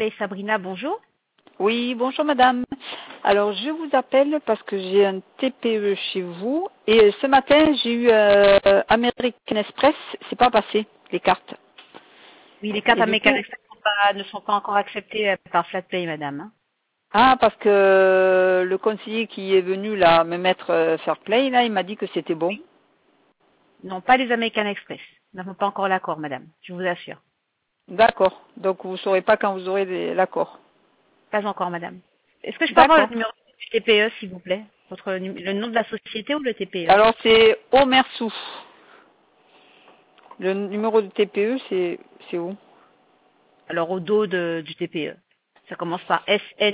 Pay Sabrina, bonjour. Oui, bonjour madame. Alors je vous appelle parce que j'ai un TPE chez vous et ce matin j'ai eu American Express, c'est pas passé les cartes. Oui, les cartes Et du American coup, Express ne sont pas encore acceptées par FlatPay, madame. Hein. ah parce que le conseiller qui est venu là me mettre Fair Play là, il m'a dit que c'était bon. Non, pas les American Express. Nous n'avons pas encore l'accord, madame, je vous assure. D'accord. Donc vous saurez pas quand vous aurez l'accord. Pas encore, madame. Est-ce que je peux avoir le D'accord. numéro du TPE, s'il vous plaît? Le nom de la société ou le TPE? Alors c'est Omersou. Le numéro de TPE c'est où? Alors, au dos du TPE. Ça commence par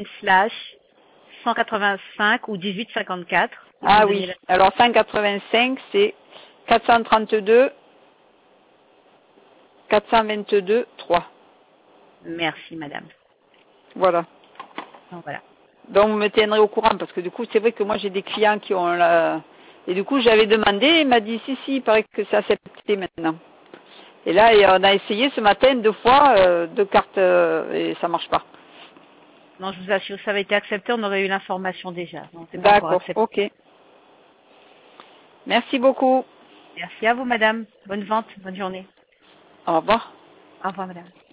SN/185 ou 1854. Il faut me Ah oui. donner Alors 185 c'est 432 422 3. Merci, madame. Voilà. Donc, voilà. Donc vous me tiendrez au courant parce que du coup c'est vrai que moi j'ai des clients qui ont la... Et du coup j'avais demandé, il m'a dit si il paraît que c'est accepté maintenant. Et là on a essayé ce matin 2 fois, 2 cartes et ça marche pas. Non, je vous assure, ça avait été accepté, on aurait eu l'information déjà. Non, c'est pas encore D'accord, accepté. ok. Merci beaucoup. Merci à vous, madame. Bonne vente, bonne journée. Au revoir. Au revoir, madame.